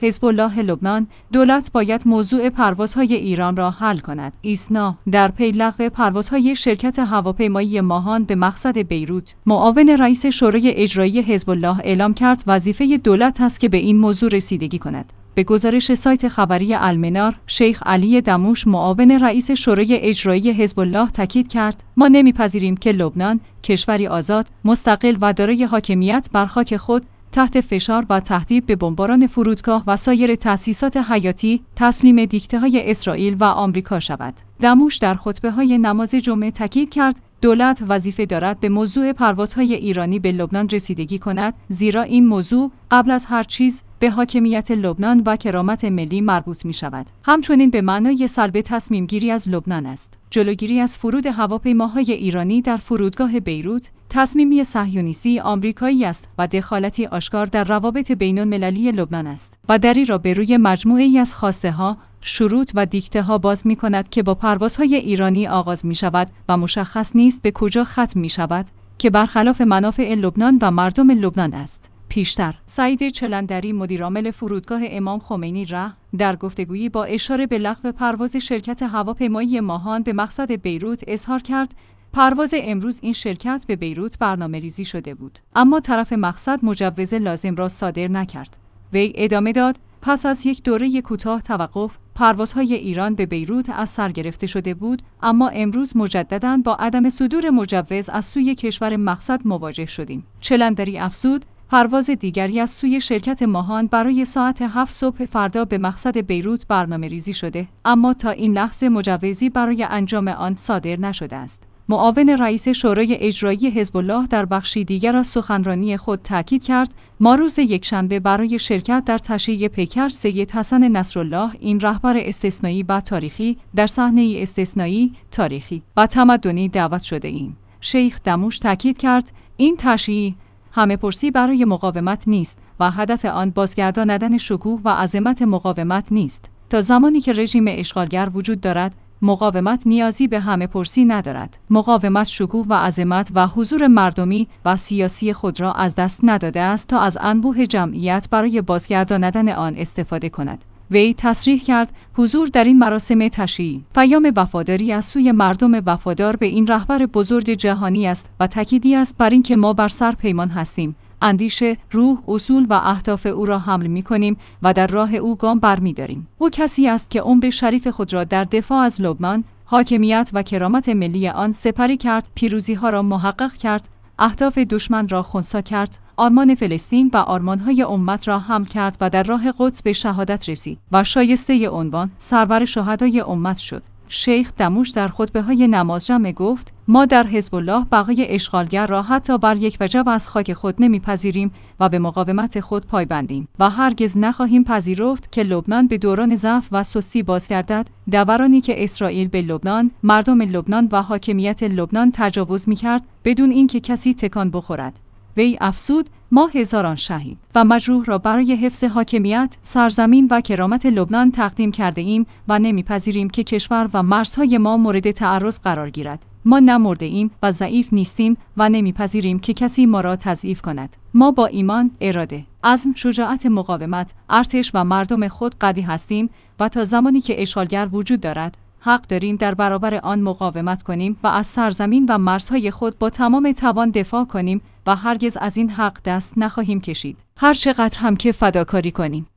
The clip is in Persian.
حزب الله لبنان: دولت باید موضوع پروازهای ایران را حل کند. ایسنا: در پی لغو پروازهای شرکت هواپیمایی ماهان به مقصد بیروت، معاون رئیس شورای اجرایی حزب الله اعلام کرد وظیفه دولت است که به این موضوع رسیدگی کند. به گزارش سایت خبری المنار، شیخ علی دموش، معاون رئیس شورای اجرایی حزب الله تاکید کرد: ما نمیپذیریم که لبنان، کشوری آزاد، مستقل و دارای حاکمیت بر خاک خود، تحت فشار و تهدید به بمباران فرودگاه و سایر تأسیسات حیاتی تسلیم دیکته‌های اسرائیل و آمریکا شود. دموش در خطبه‌های نماز جمعه تاکید کرد دولت وظیفه دارد به موضوع پروازهای ایرانی به لبنان رسیدگی کند، زیرا این موضوع قبل از هر چیز به حاکمیت لبنان و کرامت ملی مربوط می شود. همچنین به معنای سلب تصمیم گیری از لبنان است. جلوگیری از فرود هواپیماهای ایرانی در فرودگاه بیروت تصمیمی صهیونیستی آمریکایی است و دخالتی آشکار در روابط بین‌المللی لبنان است و دری را به روی مجموعه‌ای از خواسته‌ها، شروط و دیکته‌ها باز می کند که با پروازهای ایرانی آغاز می شود و مشخص نیست به کجا ختم می شود که برخلاف منافع لبنان و مردم لبنان است. پیشتر سعید چلندری، مدیرعامل فرودگاه امام خمینی ره، در گفتگویی با اشاره به لغو پرواز شرکت هواپیمایی ماهان به مقصد بیروت اظهار کرد پرواز امروز این شرکت به بیروت برنامه‌ریزی شده بود، اما طرف مقصد مجوز لازم را صادر نکرد. وی ادامه داد: پس از یک دوره کوتاه توقف، پروازهای ایران به بیروت از سر گرفته شده بود، اما امروز مجدداً با عدم صدور مجوز از سوی کشور مقصد مواجه شدیم. چلندری افزود: پرواز دیگری از سوی شرکت ماهان برای ساعت 7 صبح فردا به مقصد بیروت برنامه‌ریزی شده، اما تا این لحظه مجوزی برای انجام آن صادر نشده است. معاون رئیس شورای اجرایی حزب الله در بخشی دیگر از سخنرانی خود تاکید کرد: ما روز یکشنبه برای شرکت در تشییع پیکر سید حسن نصرالله، این رهبر استثنایی و تاریخی، در صحنه استثنایی، تاریخی و تمدنی دعوت شده ایم. شیخ دموش تاکید کرد: این تشییع همه‌پرسی برای مقاومت نیست و هدف آن بازگرداندن شکوه و عظمت مقاومت نیست. تا زمانی که رژیم اشغالگر وجود دارد، مقاومت نیازی به همه‌پرسی ندارد. مقاومت شکوه و عظمت و حضور مردمی و سیاسی خود را از دست نداده است تا از انبوه جمعیت برای بازگرداندن آن استفاده کند. وی تصریح کرد حضور در این مراسم تشییع پیام وفاداری از سوی مردم وفادار به این رهبر بزرگ جهانی است و تأکیدی است بر اینکه ما بر سر پیمان هستیم، اندیشه، روح، اصول و اهداف او را حمل می‌کنیم و در راه او گام برمی‌داریم. او کسی است که عمر شریف خود را در دفاع از لبنان، حاکمیت و کرامت ملی آن سپری کرد، پیروزی‌ها را محقق کرد، اهداف دشمن را خنثی کرد، آرمان فلسطین و آرمان‌های امت را حمل کرد و در راه قدس به شهادت رسید و شایسته عنوان سرور شهدای امت شد. شیخ دموش در خطبه‌های نماز جمعه گفت: ما در حزب الله بقای اشغالگر را حتی بر یک وجب از خاک خود نمیپذیریم و به مقاومت خود پایبندیم و هرگز نخواهیم پذیرفت که لبنان به دوران ضعف و سستی بازگردد، دورانی که اسرائیل به لبنان، مردم لبنان و حاکمیت لبنان تجاوز می‌کرد بدون اینکه کسی تکان بخورد. وی افزود: ما هزاران شهید و مجروح را برای حفظ حاکمیت، سرزمین و کرامت لبنان تقدیم کرده ایم و نمیپذیریم که کشور و مرزهای ما مورد تعرض قرار گیرد. ما نمرده ایم و ضعیف نیستیم و نمیپذیریم که کسی ما را تضعیف کند. ما با ایمان، اراده، عزم، شجاعت مقاومت، ارتش و مردم خود قوی هستیم و تا زمانی که اشغالگر وجود دارد، حق داریم در برابر آن مقاومت کنیم و از سرزمین و مرزهای خود با تمام توان دفاع کنیم و هرگز از این حق دست نخواهیم کشید، هر چقدر هم که فداکاری کنیم.